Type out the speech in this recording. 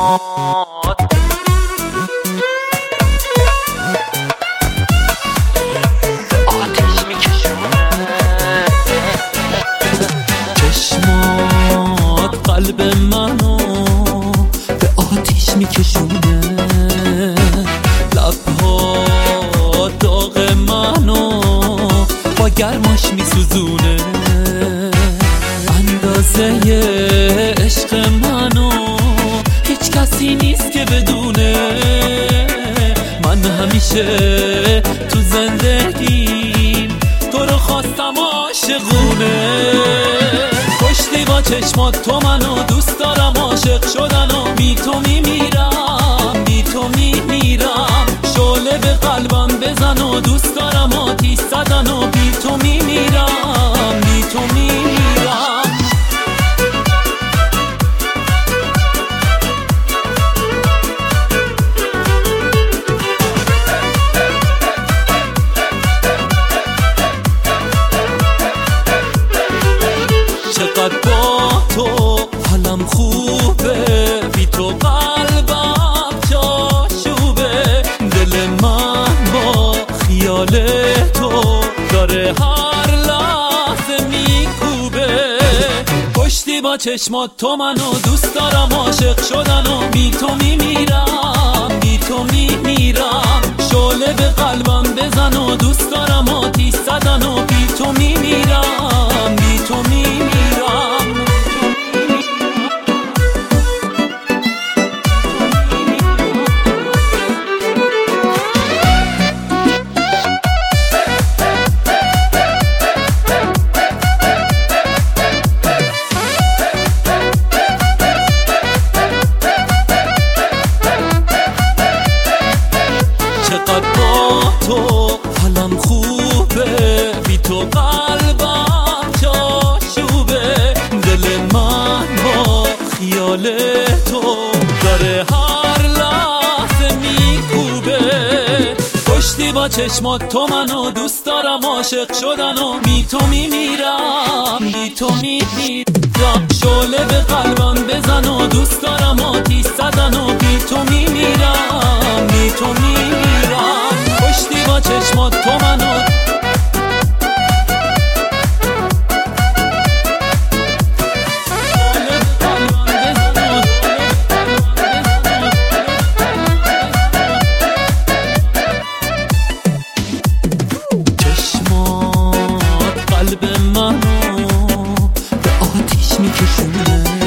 آتیش میکشونه. چشمات قلب منو به آتیش میکشونه، لبها داغ منو با گرماش میسوزونه، اندازه عشق منو هیچ کسی نیست که بدونه. من همیشه تو زندگیم تو رو خواستم عاشقونه. کشتی با چشمات تو منو، دوست دارم عاشق شدن و بی تو میمیرم، بی تو میمیرم. شعله به قلبم بزن و دوست دارم آتیش زدن و بی تو میمیرم، بی تو میمیرم. چقدر با تو حالم خوبه، بی تو قلبم جاشوبه. دل من با خیال تو داره هر لحظه میکوبه. کشتی با چشمات تو منو، دوست دارم عاشق شدن و بی تو میمیرم، بی تو میمیرم. شعله به قلبم بزن و دوست دارم آتیش زدن و بی تو میمیرم، بی تو میمیرم. چقدر با تو حالم خوبه، بی تو قلبم جاشوبه. دل من با خیال تو داره هر لحظه میکوبه. کشتی با چشمات تو منو، دوست دارم عاشق شدن و بی تو میمیرم، بی تو میمیرم. شعله به قلبم بزن و دوست دارم آتیش زدن و بی تو میمیرم، بی تو میمیرم. کشتی با چشمات تو منو. چشمات قلب منو به آتیش میکشونه.